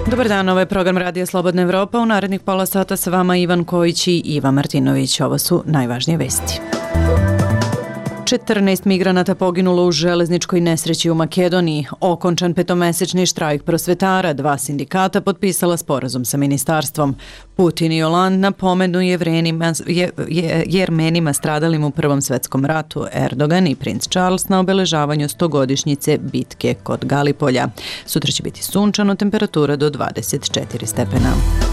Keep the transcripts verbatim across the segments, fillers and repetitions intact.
Dobar dan, ovo je program Radija Slobodna Evropa. U narednih pola sata sa vama Ivan Kojić i Iva Martinović. Ovo su najvažnije vesti. četrnaest migranata poginulo u železničkoj nesreći u Makedoniji. Okončan petomesečni štrajk prosvetara. Dva sindikata potpisala sporazum sa ministarstvom. Putin i Hollande napomenu Jevrenima, je, je, Jermenima stradalim u Prvom svetskom ratu. Erdogan i princ Charles na obeležavanju stogodišnjice bitke kod Galipolja. Sutra će biti sunčano, temperatura do dvadeset četiri stepena.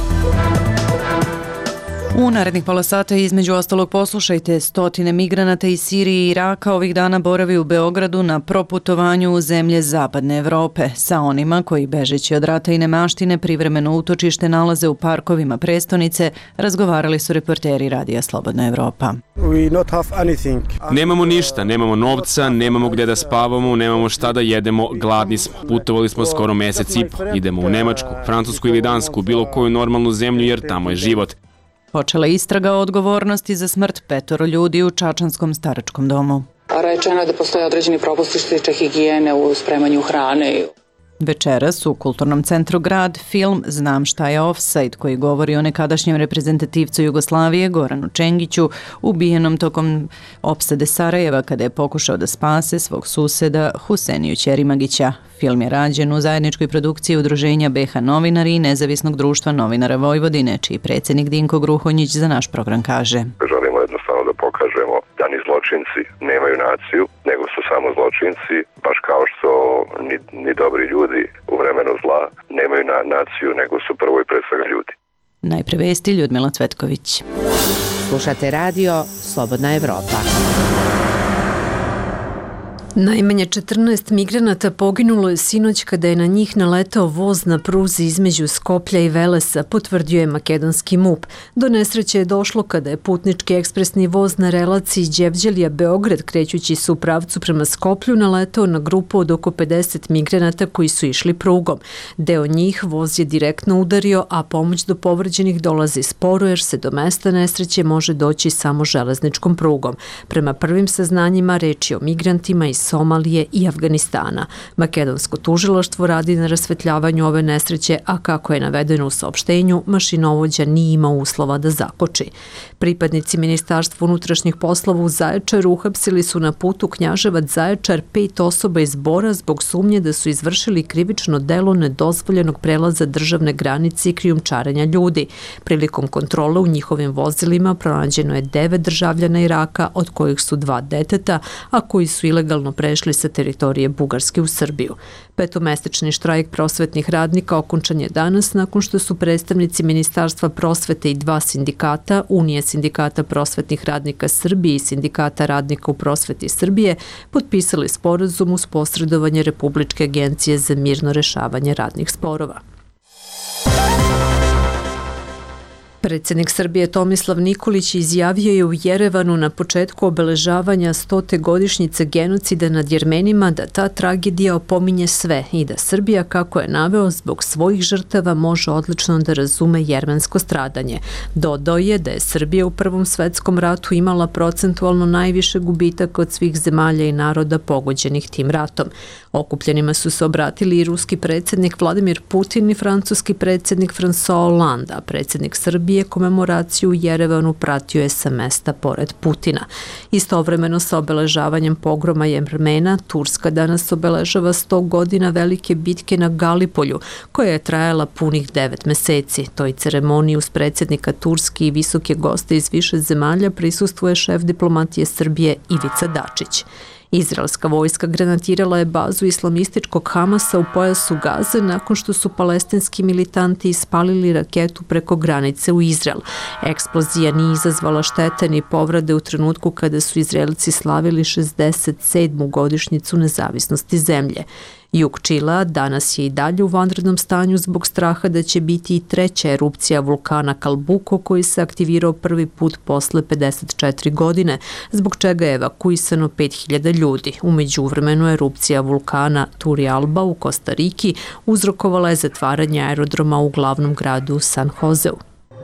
U narednih pola sata između ostalog poslušajte, stotine migranata iz Sirije i Iraka ovih dana boravi u Beogradu na proputovanju u zemlje Zapadne Evrope. Sa onima koji bežeći od rata i nemaštine privremeno utočište nalaze u parkovima prestonice, razgovarali su reporteri Radija Slobodna Evropa. Nemamo ništa, nemamo novca, nemamo gdje da spavamo, nemamo šta da jedemo, gladni smo. Putovali smo skoro mesec i po. Idemo u Nemačku, Francusku ili Dansku, bilo koju normalnu zemlju jer tamo je život. Počela istraga o odgovornosti za smrt petoro ljudi u čačanskom staračkom domu. Rečeno je da postoje određeni propusti što se tiče higijene u spremanju hrane. Večeras u Kulturnom centru Grad film Znam šta je ofsajd, koji govori o nekadašnjem reprezentativcu Jugoslavije Goranu Čengiću, ubijenom tokom opsade Sarajeva kada je pokušao da spase svog suseda Huseniju Ćerimagića. Film je rađen u zajedničkoj produkciji Udruženja B H Novinari i Nezavisnog društva novinara Vojvodine, čiji predsjednik Dinko Gruhonjić za naš program kaže: Želimo jednostavno da pokažemo da ni zločinci nemaju naciju, nego su samo zločinci, baš kao što ni, ni dobri ljudi u vremenu zla nemaju na, naciju, nego su prvo i pre svega ljudi. Najpre vesti, Ljudmila Cvetković. Slušate radio Slobodna Evropa. Najmanje četrnaest migranata poginulo je sinoć kada je na njih naletao voz na pruzi između Skoplja i Velesa, potvrdio je makedonski M U P. Do nesreće je došlo kada je putnički ekspresni voz na relaciji Đevđelija-Beograd, krećući se u pravcu prema Skoplju, naletao na grupu od oko pedeset migranata koji su išli prugom. Deo njih voz je direktno udario, a pomoć do povređenih dolazi sporo jer se do mesta nesreće može doći samo železničkom prugom. Prema prvim saznanjima reč je o migrantima iz Somalije i Afganistana. Makedonsko tužilaštvo radi na rasvetljavanju ove nesreće, a kako je navedeno u saopštenju, mašinovođa nije imao uslova da zakoči. Pripadnici Ministarstva unutrašnjih poslova u Zaječaru uhapsili su na putu Knjaževac-Zaječar pet osoba iz Bora zbog sumnje da su izvršili krivično delo nedozvoljenog prelaza državne granice i krijumčarenja ljudi. Prilikom kontrole u njihovim vozilima pronađeno je devet državljana Iraka, od kojih su dva deteta, a koji su ilegalno prešli sa teritorije Bugarske u Srbiju. Petomesečni štrajk prosvetnih radnika okončan je danas nakon što su predstavnici Ministarstva prosvete i dva sindikata, Unije sindikata prosvetnih radnika Srbije i Sindikata radnika u prosveti Srbije, potpisali sporazum uz posredovanje Republičke agencije za mirno rešavanje radnih sporova. Predsjednik Srbije Tomislav Nikolić izjavio je u Jerevanu na početku obeležavanja stote godišnjice genocida nad Jermenima da ta tragedija opominje sve i da Srbija, kako je naveo, zbog svojih žrtava može odlično da razume jermensko stradanje. Dodao je da je Srbija u Prvom svetskom ratu imala procentualno najviše gubitaka od svih zemalja i naroda pogođenih tim ratom. Okupljenima su se obratili i ruski predsjednik Vladimir Putin i francuski predsjednik François Hollande, a predsjednik Srbije komemoraciju u Jerevanu pratio je sa mesta pored Putina. Istovremeno sa obeležavanjem pogroma Jermena, Turska danas obeležava sto godina velike bitke na Galipolju, koja je trajala punih devet meseci. Toj ceremoniji uz predsjednika Turske i visoke goste iz više zemalja prisustvuje šef diplomatije Srbije Ivica Dačić. Izraelska vojska granatirala je bazu islamističkog Hamasa u pojasu Gaze nakon što su palestinski militanti ispalili raketu preko granice u Izrael. Eksplozija nije izazvala štete ni povrede u trenutku kada su Izraelci slavili šezdeset sedmu godišnjicu nezavisnosti zemlje. Jug Čilea danas je i dalje u vanrednom stanju zbog straha da će biti i treća erupcija vulkana Kalbuko koji se aktivirao prvi put posle pedeset četiri godine, zbog čega je evakuisano pet hiljada ljudi. U međuvremenu erupcija vulkana Turrialba u Kostariki uzrokovala je zatvaranje aerodroma u glavnom gradu San Joseu.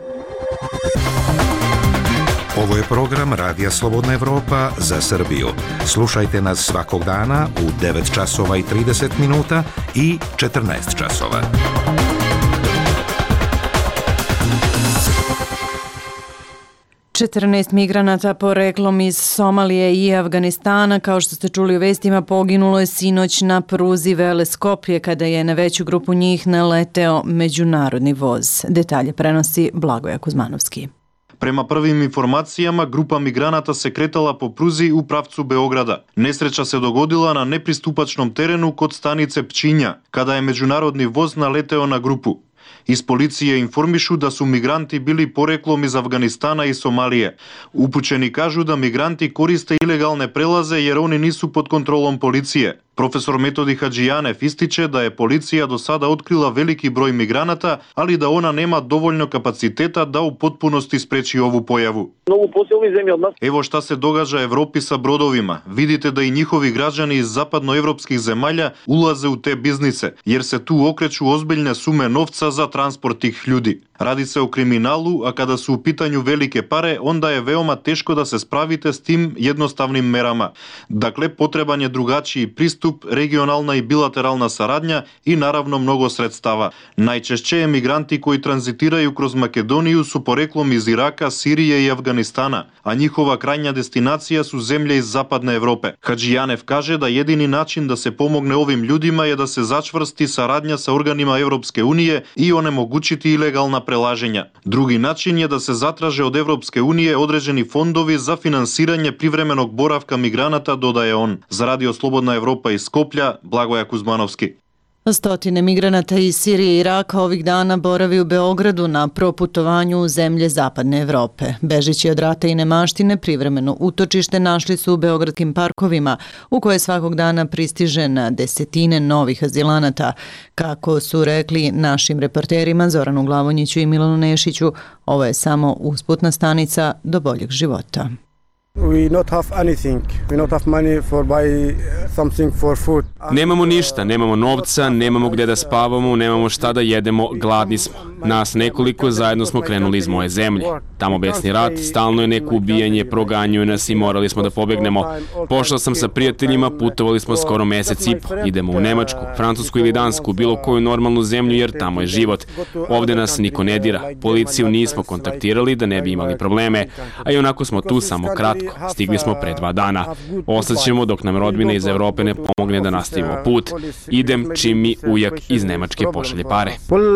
Ovo je program Radija Slobodna Evropa za Srbiju. Slušajte nas svakog dana u devet časova i trideset minuta i četrnaest časova. četrnaest migranata poreklom iz Somalije i Afganistana, kao što ste čuli u vestima, poginulo je sinoć na pruzi Vele Skoplje kada je na veću grupu njih naleteo međunarodni voz. Detalje prenosi Blagoja Kuzmanovski. Prema prvim informacijama, grupa migranata se kretala po pruzi u pravcu Beograda. Nesreća se dogodila na nepristupačnom terenu kod stanice Pčinja, kada je međunarodni voz naleteo na grupu. Iz policije informišu da su migranti bili poreklom iz Afganistana i Somalije. Upućeni kažu da migranti koriste ilegalne prelaze jer oni nisu pod kontrolom policije. Profesor Metodi Hadžijanev ističe da je policija do sada otkrila veliki broj migranata, ali da ona nema dovoljno kapaciteta da u potpunosti spreči ovu pojavu. Evo šta se događa Evropi sa brodovima. Vidite da i njihovi građani iz zapadnoevropskih zemalja ulaze u te biznise, jer se tu okreću ozbiljne sume novca za transport tih ljudi. Radi se o kriminalu, a kada su u pitanju velike pare, onda je veoma teško da se spravite s tim jednostavnim merama. Dakle, potreban je drugačiji pristup, regionalna i bilateralna saradnja i naravno mnogo sredstava. Najčešće emigranti koji tranzitiraju kroz Makedoniju su poreklom iz Iraka, Sirije i Afganistana, a njihova krajnja destinacija su zemlje iz zapadne Evrope. Hadžijanev kaže da jedini način da se pomogne ovim ljudima je da se začvrsti saradnja sa organima Evropske unije i onemogućiti ilegalna prelaženja. Drugi način je da se zatraže od Evropske unije određeni fondovi za finansiranje privremenog boravka migranata, dodaje on. Za Radio Slobodna Evropa iz Skoplja, Blagoja Kuzmanovski. Stotine migranata iz Sirije i Iraka ovih dana boravi u Beogradu na proputovanju u zemlje zapadne Evrope. Bežići od rata i nemaštine, privremeno utočište našli su u beogradskim parkovima, u koje svakog dana pristiže na desetine novih azilanata. Kako su rekli našim reporterima Zoranu Glavonjiću i Milanu Nešiću, ovo je samo usputna stanica do boljeg života. Nemamo ništa, nemamo novca, nemamo gde da spavamo, nemamo šta da jedemo, gladni smo. Nas nekoliko zajedno smo krenuli iz moje zemlje. Tamo besni rat, stalno je neko ubijanje, proganjuju nas i morali smo da pobegnemo. Pošla sam sa prijateljima, putovali smo skoro mesec i po. Idemo u Nemačku, Francusku ili Dansku, bilo koju normalnu zemlju jer tamo je život. Ovde nas niko ne dira. Policiju nismo kontaktirali da ne bi imali probleme, a i onako smo tu samo kratko. Stigli smo pre dva dana. Ostaćemo dok nam rodbina iz Evrope ne pomogne da nastavimo put. Idem čim mi ujak iz Nemačke pošalje pare.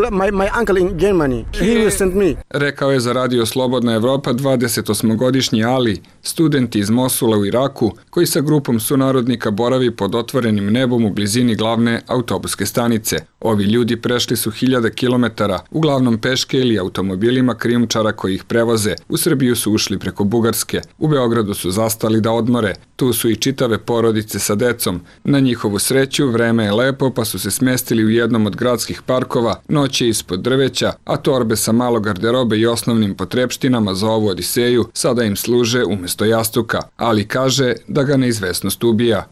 Rekao je za Radio Slobodna Evropa dvadesetosmogodišnji Ali, student iz Mosula u Iraku, koji sa grupom sunarodnika boravi pod otvorenim nebom u blizini glavne autobuske stanice. Ovi ljudi prešli su hiljade kilometara, uglavnom peške ili automobilima krijumčara koji ih prevoze. U Srbiju su ušli preko Bugarske. U Beogradu su zastali da odmore. Tu su i čitave porodice sa decom. Na njihovu sreću vreme je lepo, pa su se smestili u jednom od gradskih parkova, noć je ispod drveća, a torbe sa malo garderobe i osnovnim potrepštinama za ovu odiseju sada im služe umesto jastuka. Ali kaže da ga neizvesnost ubija.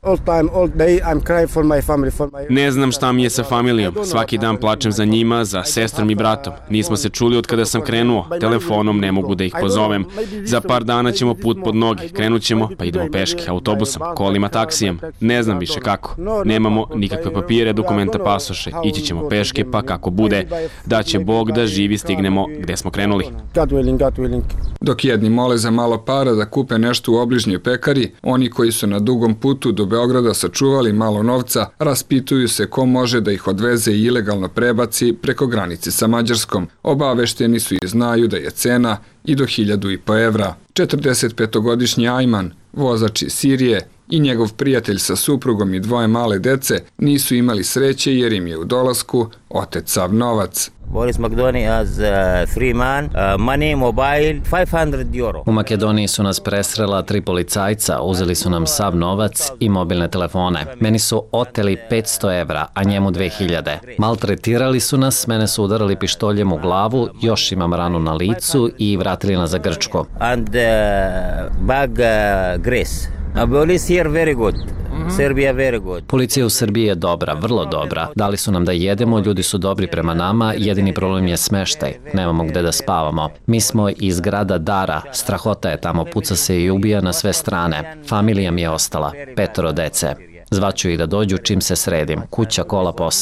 Ne znam šta mi je sa familijom. Svaki dan plačem za njima, za sestrom i bratom. Nismo se čuli od kada sam krenuo. Telefonom ne mogu da ih pozovem. Za par dana ćemo put pod noge. Krenut ćemo, pa idemo peške, autobusom, kolima, taksijem. Ne znam više kako. Nemamo nikakve papire, dokumenta, pasoše. Ići ćemo peške, pa kako bude. Da će Bog da živi stignemo gde smo krenuli. Dok jedni mole za malo para da kupe nešto u obližnjoj pekari, oni koji su na dugom putu do Beograda sačuvali malo novca, raspituju se ko može da ih odveze i ilegalno prebaci preko granice sa Mađarskom. Obavešteni su i znaju da je cena i do hiljadu i po evra. četrdesetpetogodišnji Ajman, vozač iz Sirije, i njegov prijatelj sa suprugom i dvoje male dece nisu imali sreće jer im je u dolasku otet sav novac. Boris Makedoni as free man, money, mobile, five hundred euro. U Makedoniji su nas presrela tri policajca, uzeli su nam sav novac i mobilne telefone. Meni su oteli petsto evra, a njemu dve hiljade. Maltretirali su nas, mene su udarali pištoljem u glavu, još imam ranu na licu i vratili nas za Grčku. And uh, bag uh, Greece. Police here very good. Serbia very good. Policija u Srbiji je dobra, vrlo dobra. Dali su nam da jedemo, ljudi su dobri prema nama, jedini problem je smeštaj. Nemamo gde da spavamo. Mi smo iz grada Dara, strahota je tamo, puca se i ubija na sve strane. Familija mi je ostala, petoro dece. Zvaću ih da dođu čim se sredim. Kuća, kola, posao.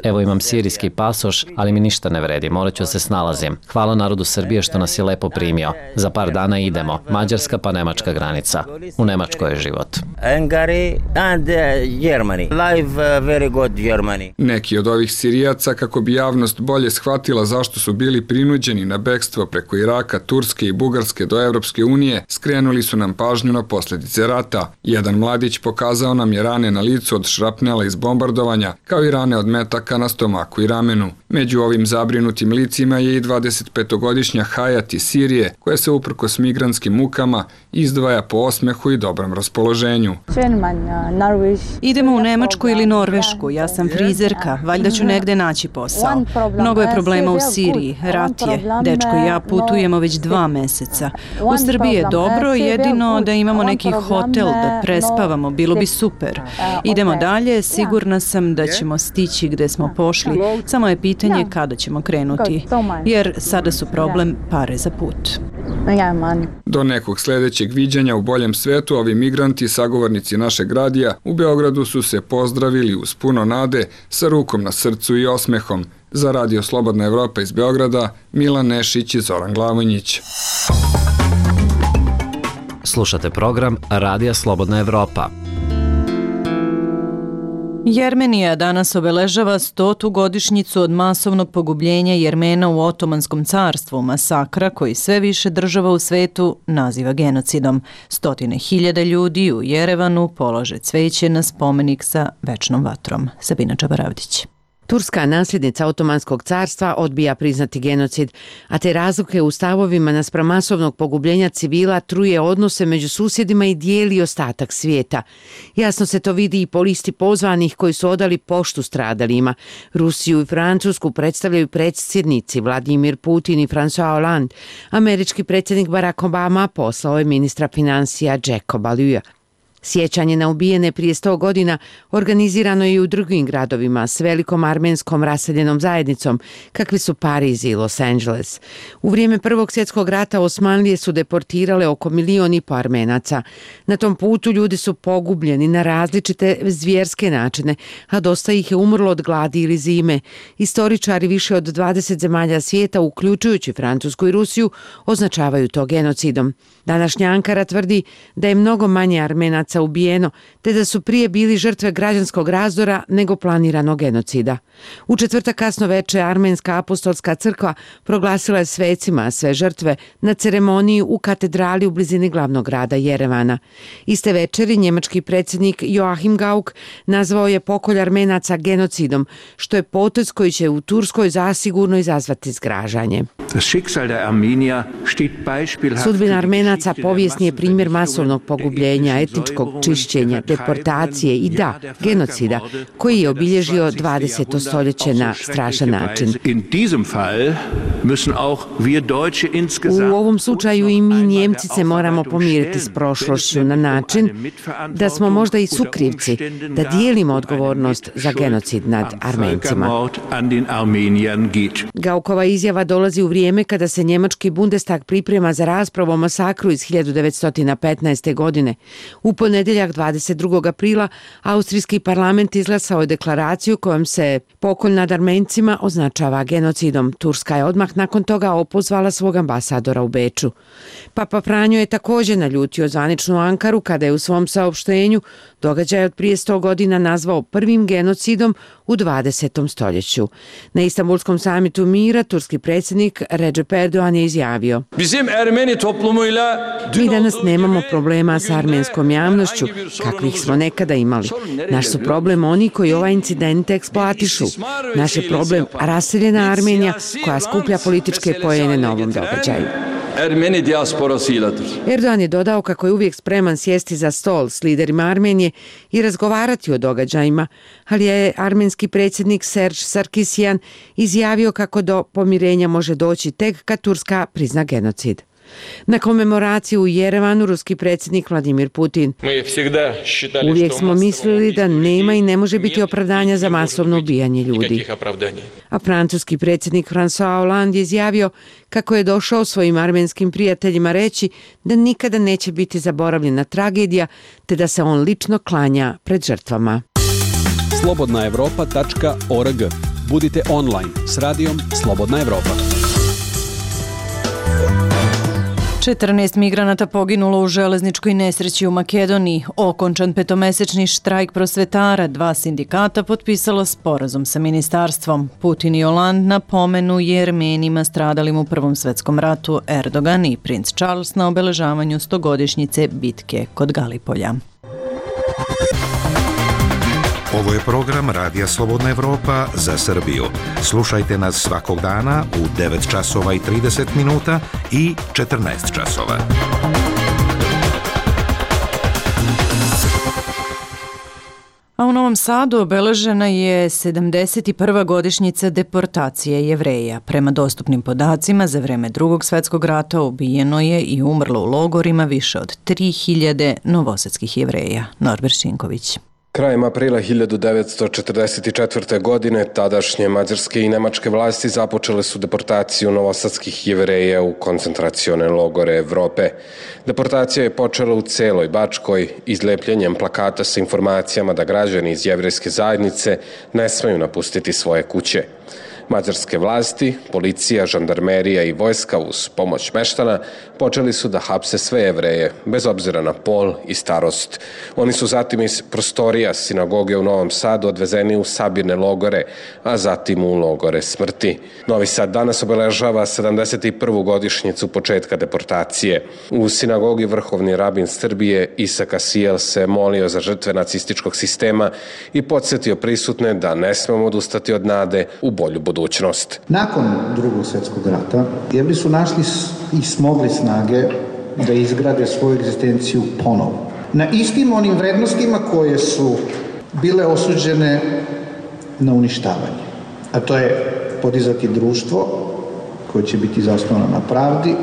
Evo imam sirijski pasoš, ali mi ništa ne vredi, morat ću se snalazim. Hvala narodu Srbije što nas je lepo primio. Za par dana idemo. Mađarska pa nemačka granica. U Nemačkoj je život. Hungary and Germany. Live very good Germany. Neki od ovih Sirijaca, kako bi javnost bolje shvatila zašto su bili prinuđeni na bekstvo preko Iraka, Turske i Bugarske do Evropske unije, skrenuli su nam pažnju na posljedice rata. Jedan mladić pokazao nam je rane na licu od šrapnela iz bombardovanja, kao i rane od metaka na stomaku i ramenu. Među ovim zabrinutim licima je i dvadesetpetogodišnja Hayat iz Sirije, koja se uprkos migrantskim mukama izdvaja po osmehu i dobrom raspoloženju. Idemo u Nemačku ili Norvešku, ja sam frizerka, valjda ću negde naći posao. Mnogo je problema u Siriji, rat je, dečko i ja putujemo već dva meseca. U Srbiji je dobro, jedino da imamo neki hotel da prespavamo, bilo bi super. Idemo dalje, sigurna sam da ćemo stići gde smo pošli, samo je pitanje kada ćemo krenuti, jer sada su problem pare za put. Do nekog sljedećeg viđanja u boljem svetu, ovi migranti, sagovornici našeg radija, u Beogradu su se pozdravili uz puno nade, sa rukom na srcu i osmehom. Za Radio Slobodna Evropa iz Beograda, Milan Nešić i Zoran Glavonjić. Slušate program Radija Slobodna Evropa. Jermenija danas obeležava stotu godišnjicu od masovnog pogubljenja Jermena u Otomanskom carstvu, masakra koji sve više država u svetu naziva genocidom. Stotine hiljada ljudi u Jerevanu polaže cveće na spomenik sa večnom vatrom. Sabina Čabaravdić. Turska nasljednica Otomanskog carstva odbija priznati genocid, a te razlike u stavovima naspram masovnog pogubljenja civila truje odnose među susjedima i dijeli ostatak svijeta. Jasno se to vidi i po listi pozvanih koji su odali poštu stradalima. Rusiju i Francusku predstavljaju predsjednici Vladimir Putin i François Hollande. Američki predsjednik Barack Obama poslao je ministra financija Jackoba Lewa. Sjećanje na ubijene prije sto godina organizirano je i u drugim gradovima s velikom armenskom raseljenom zajednicom, kakvi su Pariz i Los Angeles. U vrijeme Prvog svjetskog rata Osmanlije su deportirale oko milion i po Armenaca. Na tom putu ljudi su pogubljeni na različite zvjerske načine, a dosta ih je umrlo od gladi ili zime. Istoričari više od dvadeset zemalja svijeta, uključujući Francusku i Rusiju, označavaju to genocidom. Današnja Ankara tvrdi da je mnogo manje Armenaca ubijeno, te da su prije bili žrtve građanskog razdora nego planiranog genocida. U četvrtak kasno veče Armenska apostolska crkva proglasila je svecima sve žrtve na ceremoniji u katedrali u blizini glavnog grada Jerevana. Iste večeri njemački predsjednik Joachim Gauck nazvao je pokolj Armenaca genocidom, što je potez koji će u Turskoj zasigurno izazvati zgražanje. Sudbina Armenaca povijesni je primjer masovnog pogubljenja, etničkog čišćenja, deportacije i da, genocida, koji je obilježio dvadeseto stoljeće na strašan način. U ovom slučaju i mi Njemci se moramo pomiriti s prošlošću na način da smo možda i sukrivci, da dijelimo odgovornost za genocid nad Armencima. Gaukova izjava dolazi u vrijeme kada se njemački Bundestag priprema za raspravu o masakru iz hiljadu devetsto petnaeste. godine. U ponedjeljak dvadeset drugog aprila austrijski parlament izglasao je deklaraciju kojom se pokolj nad Armencima označava genocidom. Turska je odmah nakon toga opozvala svog ambasadora u Beču. Papa Franjo je također naljutio zvaničnu Ankaru kada je u svom saopštenju događaj od prije sto godina nazvao prvim genocidom u dvadesetom stoljeću. Na Istanbulskom samitu mira turski predsjednik Recep Erdogan je izjavio: Mi danas nemamo problema sa armenskom javnošću kakvih smo nekada imali. Naš su problem oni koji ovaj incident eksploatišu. Naš je problem raseljena Armenija koja skuplja političke poene na ovom događaju. Erdogan je dodao kako je uvijek spreman sjesti za stol s liderima Armenije i razgovarati o događajima, ali je armenski predsjednik Serge Sarkisyan izjavio kako do pomirenja može doći tek kad Turska prizna genocid. Na komemoraciju u Jerevanu ruski predsjednik Vladimir Putin: Uvijek smo mislili da nema i ne može biti opravdanja za masovno ubijanje ljudi. A francuski predsjednik François Hollande je izjavio kako je došao svojim armenskim prijateljima reći da nikada neće biti zaboravljena tragedija, te da se on lično klanja pred žrtvama. slobodna evropa tačka org. Budite online s radijom Slobodna Evropa. četrnaest migranata poginulo u železničkoj nesreći u Makedoniji. Okončan petomesečni štrajk prosvetara, dva sindikata potpisala sporazum sa ministarstvom. Putin i Hollande napomenu Jermenima stradalim u Prvom svetskom ratu, Erdogan i princ Charles na obeležavanju stogodišnjice bitke kod Galipolja. Ovo je program Radija Slobodna Evropa za Srbiju. Slušajte nas svakog dana u devet časova i trideset minuta i četrnaest časova. A u Novom Sadu obeležena je sedamdeset prva godišnjica deportacije Jevreja. Prema dostupnim podacima, za vreme Drugog svetskog rata ubijeno je i umrlo u logorima više od tri hiljade novosadskih Jevreja. Norbert Šinković. Krajem aprila hiljadu devetsto četrdeset četvrte. godine tadašnje mađarske i nemačke vlasti započele su deportaciju novosadskih Jevreja u koncentracione logore Evrope. Deportacija je počela u celoj Bačkoj izlepljenjem plakata sa informacijama da građani iz jevrejske zajednice ne smeju napustiti svoje kuće. Mađarske vlasti, policija, žandarmerija i vojska uz pomoć meštana počeli su da hapse sve Jevreje, bez obzira na pol i starost. Oni su zatim iz prostorija sinagoge u Novom Sadu odvezeni u sabirne logore, a zatim u logore smrti. Novi Sad danas obeležava sedamdeset prvu godišnjicu početka deportacije. U sinagogi vrhovni rabin Srbije Isak Asijel se molio za žrtve nacističkog sistema i podsjetio prisutne da ne smemo odustati od nade u bolju budućnost. Nakon Drugog svjetskog rata, Jevri su našli i smogli snage da izgrade svoju egzistenciju ponovo. Na istim onim vrednostima koje su bile osuđene na uništavanje. A to je podizati društvo koje će biti zasnovano na pravdi,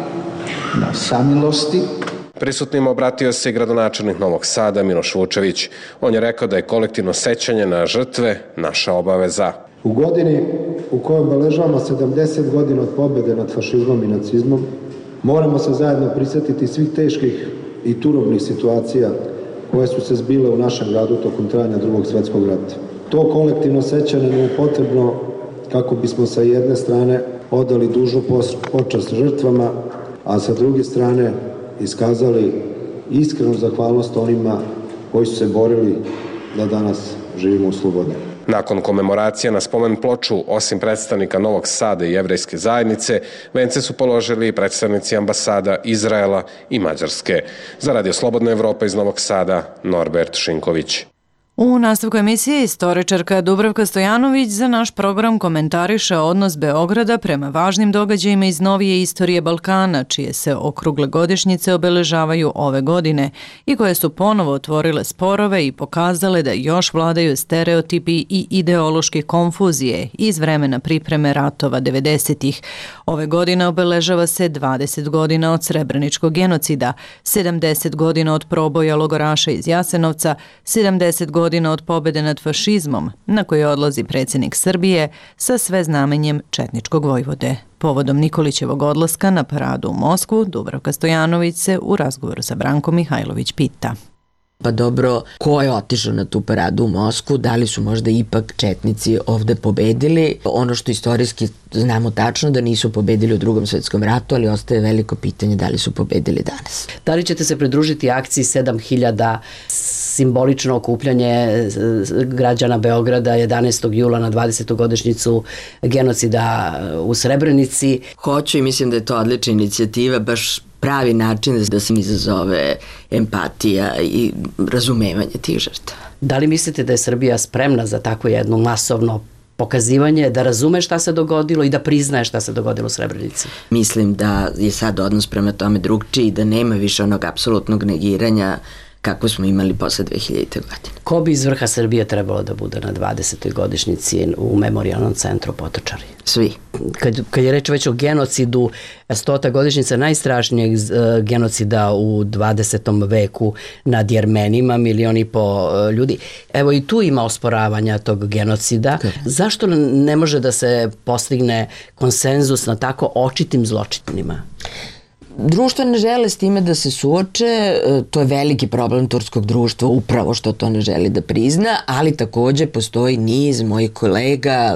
na samilosti. Prisutnima obratio se i gradonačelnik Novog Sada Miloš Vučević. On je rekao da je kolektivno sećanje na žrtve naša obaveza. U godini u kojoj obeležavamo sedamdeset godina od pobjede nad fašizmom i nacizmom, moramo se zajedno prisjetiti svih teških i turobnih situacija koje su se zbile u našem gradu tokom trajanja Drugog svjetskog rata. To kolektivno sećanje je potrebno kako bismo sa jedne strane odali dužnu počast žrtvama, a sa druge strane iskazali iskrenu zahvalnost onima koji su se borili da danas živimo u slobodi. Nakon komemoracije na spomen ploču, osim predstavnika Novog Sada i jevrejske zajednice, vence su položili i predstavnici ambasada Izraela i Mađarske. Za Radio Slobodna Evropa iz Novog Sada, Norbert Šinković. U nastavku emisije istoričarka Dubravka Stojanović za naš program komentariše odnos Beograda prema važnim događajima iz novije istorije Balkana, čije se okrugle godišnjice obeležavaju ove godine i koje su ponovo otvorile sporove i pokazale da još vladaju stereotipi i ideološke konfuzije iz vremena pripreme ratova devedesetih. Ove godine obeležava se dvadeset godina od Srebreničkog genocida, sedamdeset godina od proboja logoraša iz Jasenovca, sedamdeset godina godina od pobede nad fašizmom, na koje odlazi predsjednik Srbije sa sve znamenjem četničkog vojvode. Povodom Nikolićevog odlaska na paradu u Moskvu, Dubravka Stojanović se u razgovoru sa Brankom Mihajlović pita. Pa dobro, ko je otišao na tu paradu u Moskvu? Da li su možda ipak četnici ovde pobedili? Ono što istorijski znamo tačno da nisu pobedili u Drugom svjetskom ratu, ali ostaje veliko pitanje da li su pobedili danas. Da li ćete se pridružiti akciji sedam hiljada simbolično okupljanje građana Beograda jedanaestog jula na dvadesetu godišnjicu genocida u Srebrenici? Hoću i mislim da je to odlična inicijativa, baš pravi način da se izazove empatija i razumevanje tih žrtava. Da li mislite da je Srbija spremna za tako jedno masovno pokazivanje, da razume šta se dogodilo i da priznaje šta se dogodilo u Srebrenici? Mislim da je sad odnos prema tome drugčiji i da nema više onog apsolutnog negiranja kako smo imali posle dve hiljadite. godine. Ko bi iz vrha Srbije trebalo da bude na dvadesetoj godišnjici u memorijalnom centru Potočari? Svi. Kad, kad je reč već o genocidu, stota godišnjica najstrašnijeg genocida u dvadesetom veku nad Jermenima, milion i po ljudi. Evo i tu ima osporavanja tog genocida. Okay. Zašto ne može da se postigne konsenzus na tako očitim zločinima? Društvo ne žele s time da se suoče, to je veliki problem turskog društva, upravo što to ne želi da prizna, ali takođe postoji niz mojih kolega,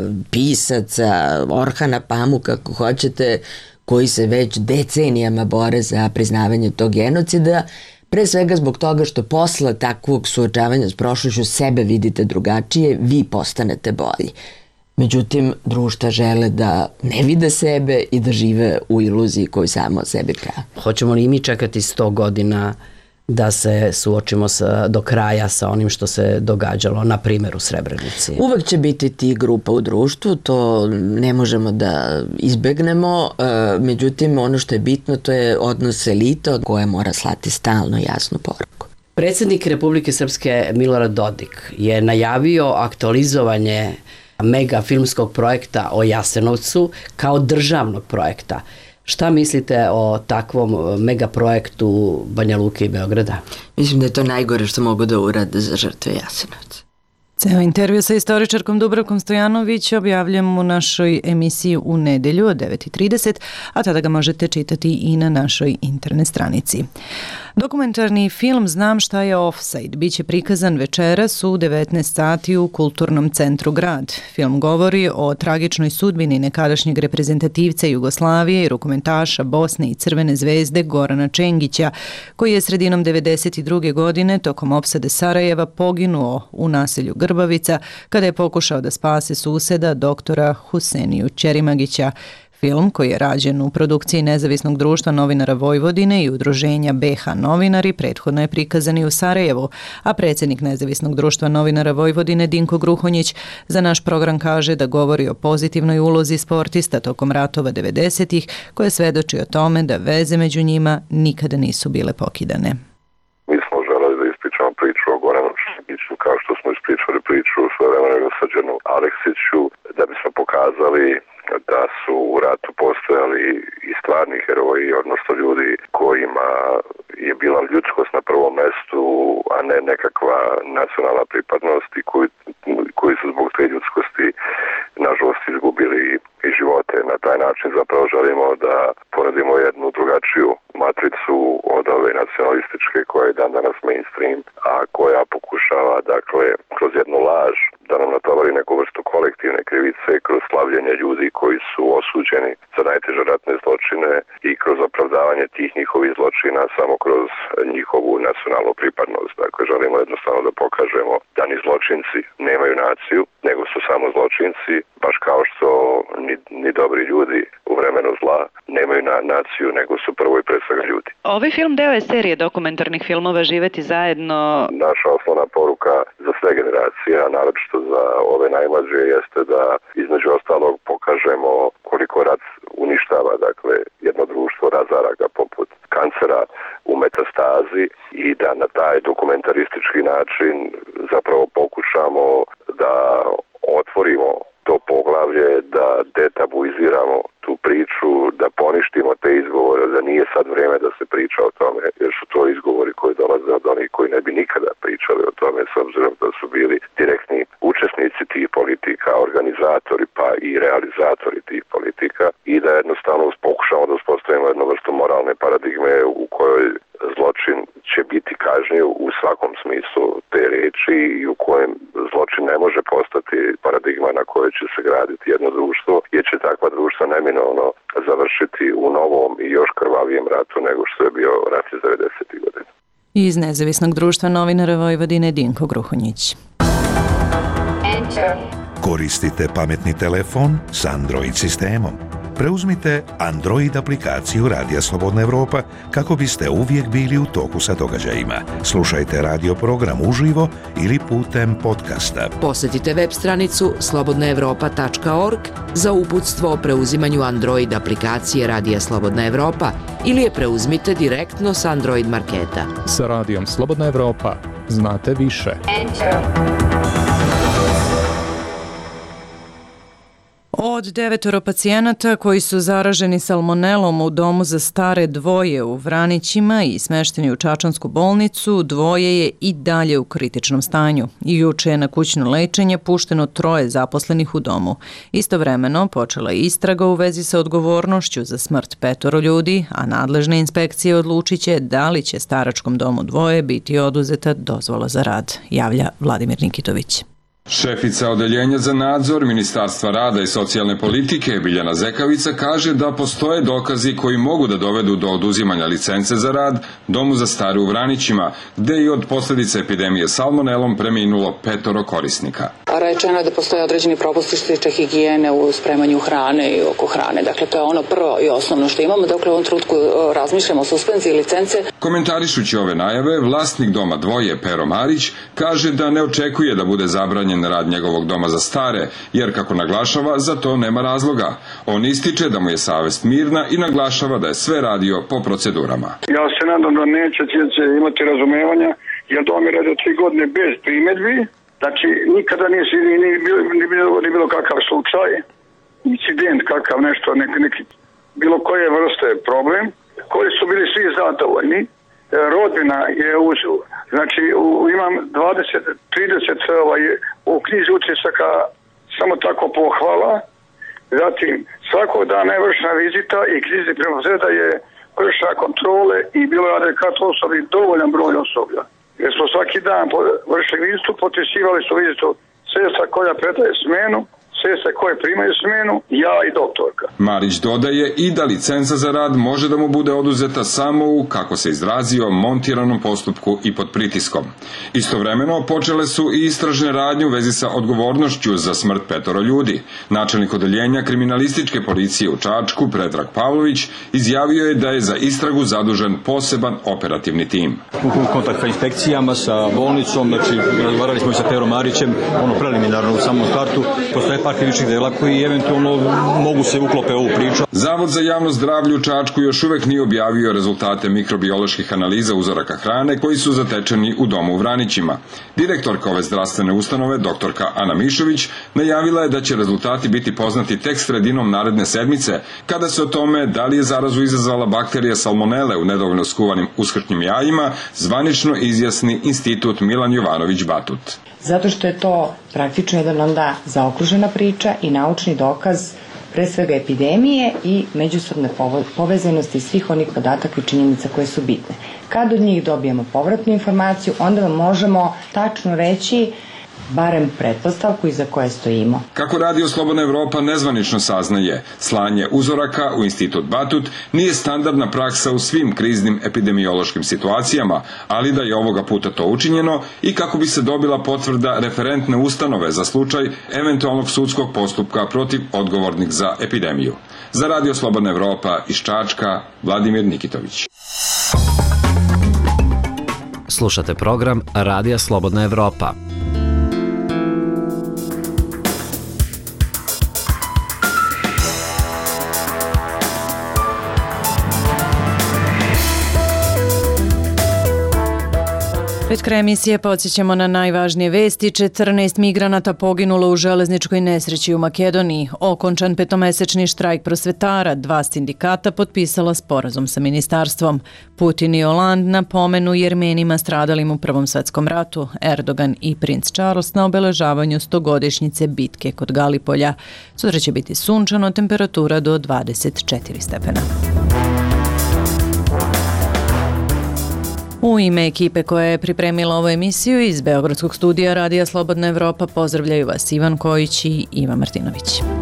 pisaca, Orhana Pamuka, kako hoćete, koji se već decenijama bore za priznavanje tog genocida, pre svega zbog toga što posle takvog suočavanja s prošlošću sebe vidite drugačije, vi postanete bolji. Međutim, društva žele da ne vide sebe i da žive u iluziji koju samo o sebi prave. Hoćemo li mi čekati sto godina da se suočimo sa, do kraja sa onim što se događalo, na primjer u Srebrenici? Uvek će biti ti grupa u društvu, to ne možemo da izbegnemo, međutim ono što je bitno to je odnos elita koja mora slati stalno jasnu poruku. Predsjednik Republike Srpske Milorad Dodik je najavio aktualizovanje mega filmskog projekta o Jasenovcu kao državnog projekta. Šta mislite o takvom mega projektu Banja Luke i Beograda? Mislim da je to najgore što mogu da urade za žrtve Jasenovca. Ceo intervju sa istoričarkom Dubravkom Stojanović objavljamo u našoj emisiji u nedelju od devet i trideset, a tada ga možete čitati i na našoj internet stranici. Dokumentarni film Znam šta je ofsajd biće prikazan večeras u devetnaest sati u Kulturnom centru Grad. Film govori o tragičnoj sudbini nekadašnjeg reprezentativca Jugoslavije i rukometaša Bosne i Crvene zvezde Gorana Čengića, koji je sredinom devedeset druge godine tokom opsade Sarajeva poginuo u naselju Grbavica kada je pokušao da spase suseda doktora Huseniju Ćerimagića. Film, koji je rađen u produkciji Nezavisnog društva novinara Vojvodine i udruženja B H novinari, prethodno je prikazan i u Sarajevu, a predsjednik Nezavisnog društva novinara Vojvodine Dinko Gruhonjić za naš program kaže da govori o pozitivnoj ulozi sportista tokom ratova devedesetih, koje svedoči o tome da veze među njima nikada nisu bile pokidane. Mi smo želeli da ispričamo priču o Goranu Čengiću kao što smo ispričali priču o svojevremenu Srđanu Aleksiću, da bismo pokazali da su u ratu postojali i stvarni heroji, odnosno ljudi kojima je bila ljudskost na prvom mestu, a ne nekakva nacionalna pripadnost i koji, koji su zbog te ljudskosti nažalost izgubili i živote. Na taj način zapravo želimo da ponudimo jednu drugačiju matricu od ove nacionalističke koja je dan danas mainstream, a koja pokušava dakle kroz jednu laž da nam natovari neku vrstu kolektivne krivice kroz slavljenje ljudi koji su osuđeni za najteže ratne zločine i kroz opravdavanje tih njihovih zločina samo kroz njihovu nacionalnu pripadnost. Dakle, želimo jednostavno da pokažemo da ni zločinci nemaju naciju, nego su samo zločinci, baš kao što ni, ni dobri ljudi u vremenu zla nemaju na, naciju, nego su prvo i pre svega ljudi. Ovaj film deo je serije dokumentarnih filmova Živeti zajedno. Naša osnovna poruka za sve generacije, a naročito za ove najmlađe, jeste da između ostalog pokažemo koliko rat uništava, dakle, jedno društvo, razara ga poput kancera u metastazi i da na taj dokumentaristički način zapravo pokušamo da otvorimo to poglavlje, da detabuiziramo tu priču, da poništimo te izgovore, da nije sad vreme da se priča o tome, jer su to izgovori koji dolaze od onih koji ne bi nikada pričali o tome, s obzirom da su bili direktni učesnici tih politika, organizatori pa i realizatori tih politika i da jednostavno pokušamo da uspostavimo jednu vrstu moralne paradigme u kojoj zločin će biti kažnjiv u svakom smislu te reči i u kojem zločin ne može postati paradigma na kojoj će se graditi jedno društvo, jer će takva društva neminovno završiti u novom i još krvavijem ratu nego što je bio rat iz devedesetih godina. Iz Nezavisnog društva novinara Vojvodine Dinko Gruhonjić. Koristite pametni telefon s Android sistemom. Preuzmite Android aplikaciju Radija Slobodna Evropa kako biste uvijek bili u toku sa događajima. Slušajte radio program uživo ili putem podcasta. Posjetite web stranicu slobodna evropa tačka org za uputstvo o preuzimanju Android aplikacije Radija Slobodna Evropa ili je preuzmite direktno s Android marketa. Sa Radijom Slobodna Evropa znate više. Od devetoro pacijenata koji su zaraženi salmonelom u domu za stare dvoje u Vranićima i smešteni u Čačansku bolnicu, dvoje je i dalje u kritičnom stanju. I juče je na kućno lečenje pušteno troje zaposlenih u domu. Istovremeno počela je istraga u vezi sa odgovornošću za smrt petoro ljudi, a nadležne inspekcije odlučit će da li će staračkom domu dvoje biti oduzeta dozvola za rad, javlja Vladimir Nikitović. Šefica odeljenja za nadzor Ministarstva rada i socijalne politike Biljana Zekavica kaže da postoje dokazi koji mogu da dovedu do oduzimanja licence za rad domu za stare u Vranićima, gde je od posljedice epidemije salmonelom preminulo petoro korisnika. Rečeno je da postoje određeni propusti što se tiče higijene u spremanju hrane i oko hrane. Dakle, to je ono prvo i osnovno što imamo. Dakle, u ovom trenutku razmišljamo o suspenziji licence. Komentarišući ove najave, vlasnik doma dvoje, Pero Marić, kaže da ne očekuje da bude zabranjen rad njegovog doma za stare, jer, kako naglašava, za to nema razloga. On ističe da mu je savest mirna i naglašava da je sve radio po procedurama. Ja se nadam da neće će imati razumevanja, jer dom je radio tri godine bez primedbi, znači nikada nije ni bilo, ni bilo, ni bilo kakav slučaj, incident kakav nešto, neki, neki, bilo koje vrste problem, koji su bili svi zadovoljni. Rodbina je uz, znači u, imam dvadeset trideset ovaj, u knjizi učesnika samo tako pohvala, zatim svakog dana je vršena vizita i knjizi premozreda je vršena kontrole i bilo je adekvatno osobi dovoljan broj osoblja. Jer smo svaki dan vršili vizitu, potpisivali su vizitu sestra koja predaje smenu, sestre koje primaju smenu, ja i doktorka. Marić dodaje i da licenca za rad može da mu bude oduzeta samo u, kako se izrazio, montiranom postupku i pod pritiskom. Istovremeno počele su i istražne radnje u vezi sa odgovornošću za smrt petoro ljudi. Načelnik odeljenja kriminalističke policije u Čačku, Predrag Pavlović, izjavio je da je za istragu zadužen poseban operativni tim. U kontakt sa inspekcijama, sa bolnicom, znači razgovarali smo i sa Perom Marićem, ono preliminarno u samom startu, postoje par krivičnih dela koji eventualno mogu se uklope u ovu priču. Zavod za javno zdravlje u Čačku još uvek nije objavio rezultate mikrobioloških analiza uzoraka hrane koji su zatečeni u domu u Vranićima. Direktorka ove zdravstvene ustanove, doktorka Ana Mišović, najavila je da će rezultati biti poznati tek sredinom naredne sedmice, kada se o tome da li je zarazu izazvala bakterija salmonele u nedovoljno skuvanim uskršnjim jajima zvanično izjasni Institut Milan Jovanović Batut. Zato što je to praktično jedan onda zaokružena priča i naučni dokaz pre svega epidemije i međusobne povezanosti svih onih podataka i činjenica koje su bitne. Kad od njih dobijemo povratnu informaciju, onda vam možemo tačno reći barem pretpostavku iza koje stojimo. Kako Radio Slobodna Evropa nezvanično saznaje, slanje uzoraka u Institut Batut nije standardna praksa u svim kriznim epidemiološkim situacijama, ali da je ovoga puta to učinjeno i kako bi se dobila potvrda referentne ustanove za slučaj eventualnog sudskog postupka protiv odgovornih za epidemiju. Za Radio Slobodna Evropa iz Čačka, Vladimir Nikitović. Slušate program Radija Slobodna Evropa. Pred kraj emisije podsjećamo na najvažnije vesti. četrnaest migranata poginulo u železničkoj nesreći u Makedoniji. Okončan petomesečni štrajk prosvetara. Dva sindikata potpisala sporazum sa ministarstvom. Putin i Hollande napomenu Jermenima stradalim u Prvom svetskom ratu. Erdogan i princ Charles na obeležavanju stogodišnjice bitke kod Galipolja. Sutra će biti sunčano, temperatura do dvadeset četiri stepena. U ime ekipe koja je pripremila ovu emisiju iz Beogradskog studija Radija Slobodna Evropa pozdravljaju vas Ivan Kojić i Iva Martinović.